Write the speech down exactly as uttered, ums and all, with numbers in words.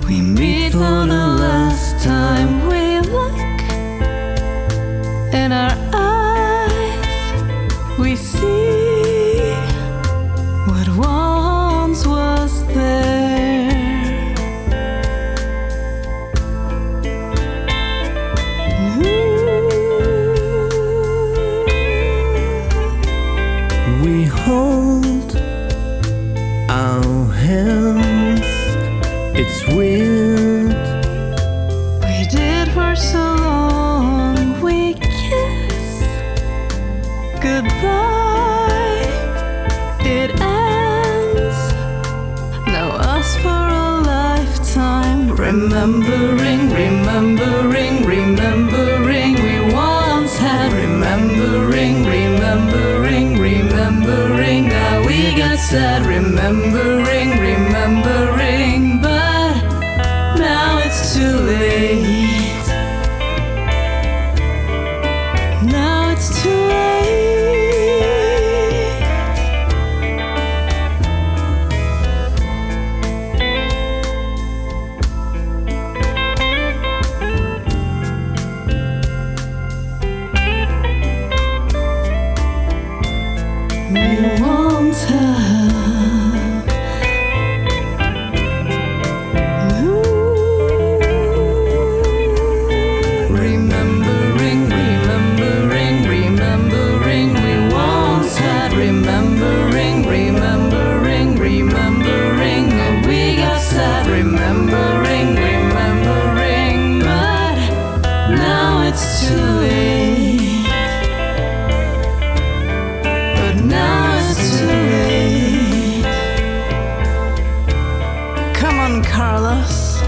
We meet for the last time. We look in our eyes. We see what once was there. We hold our hands. It's weird. We did for so long. We kiss goodbye. It ends. Now us for a lifetime. Remembering, remembering, remembering we once had. Remembering, remembering, remembering. Now we got sad. Remembering, remembering, but now it's too late. Now it's too late. We won't have no. Remembering, remembering, remembering we once had. Remembering, remembering, remembering we got sad. Remembering, remembering, but now it's too late. But now it's too late. Come on, Carlos.